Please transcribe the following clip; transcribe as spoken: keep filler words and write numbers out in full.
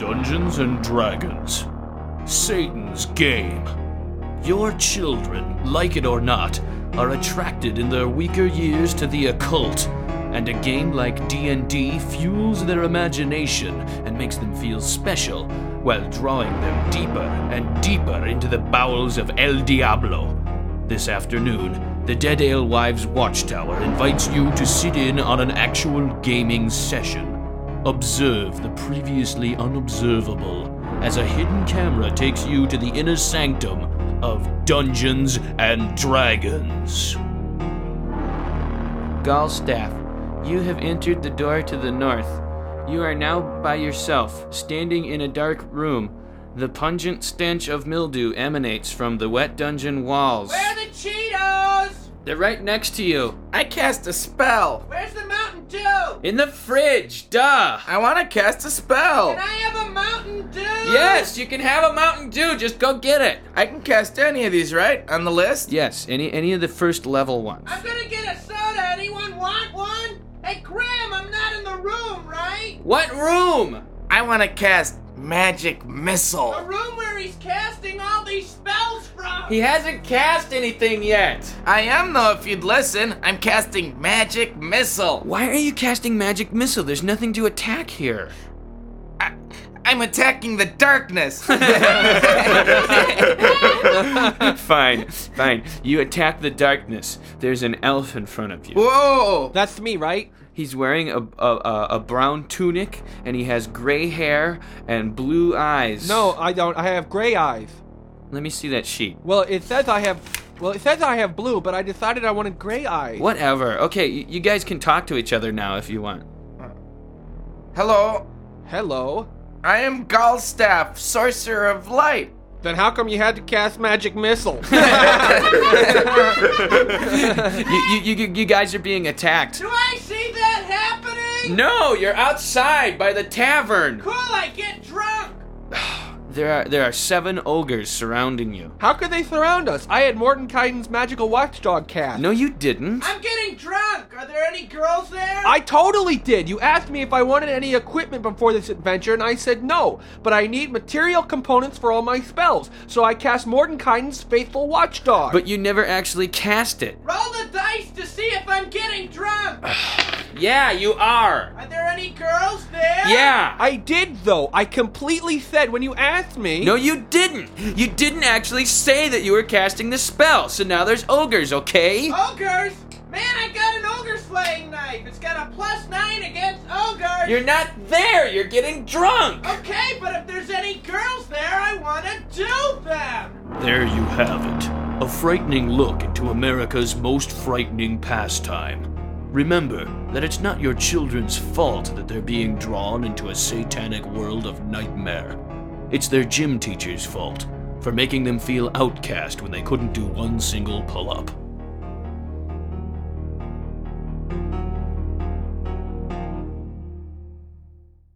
Dungeons and Dragons. Satan's game. Your children, like it or not, are attracted in their weaker years to the occult, and a game like D and D fuels their imagination and makes them feel special, while drawing them deeper and deeper into the bowels of El Diablo. This afternoon, the Dead Alewives Watchtower invites you to sit in on an actual gaming session. Observe the previously unobservable as a hidden camera takes you to the inner sanctum of Dungeons and Dragons. Gallstaff, you have entered the door to the north. You are now by yourself, standing in a dark room. The pungent stench of mildew emanates from the wet dungeon walls. Where are the Cheetos? They're right next to you. I cast a spell. Where's the Mountain Dew? In the fridge, duh! I want to cast a spell. Can I have a Mountain Dew? Yes, you can have a Mountain Dew, just go get it. I can cast any of these, right? On the list? Yes, any any of the first level ones. I'm gonna get a soda. Anyone want one? Hey, Graham, I'm not in the room, right? What room? I want to cast Magic The Missile. room where he's casting all these spells from. He hasn't cast anything yet. I am, though, if you'd listen. I'm casting Magic Missile. Why are you casting Magic Missile? There's nothing to attack here. I, I'm attacking the darkness. Fine, fine. You attack the darkness. There's an elf in front of you. Whoa. That's me, right? He's wearing a, a, a brown tunic, and he has gray hair and blue eyes. No, I don't. I have gray eyes. Let me see that sheet. Well, it says I have... Well, it says I have blue, but I decided I wanted gray eyes. Whatever. Okay, y- you guys can talk to each other now if you want. Hello. Hello. I am Gallstaff, Sorcerer of Light. Then how come you had to cast Magic Missile? you, you, you, you guys are being attacked. Do I see that happening? No, you're outside by the tavern. Cool, I get drunk. There are there are seven ogres surrounding you. How could they surround us? I had Mordenkainen's magical watchdog cast. No, you didn't. I'm getting drunk. Are there any girls there? I totally did. You asked me if I wanted any equipment before this adventure, and I said no. But I need material components for all my spells, so I cast Mordenkainen's faithful watchdog. But you never actually cast it. Roll the dice to see if I'm getting drunk. Yeah, you are. Are there any girls there? Yeah. I did, though. I completely said when you asked me... No, you didn't. You didn't actually say that you were casting the spell, so now there's ogres, okay? Ogres? Man, I got an ogre slaying knife. It's got a plus nine against ogres. You're not there. You're getting drunk. Okay, but if there's any girls there, I want to do them. There you have it. A frightening look into America's most frightening pastime. Remember that it's not your children's fault that they're being drawn into a satanic world of nightmare. It's their gym teacher's fault for making them feel outcast when they couldn't do one single pull-up.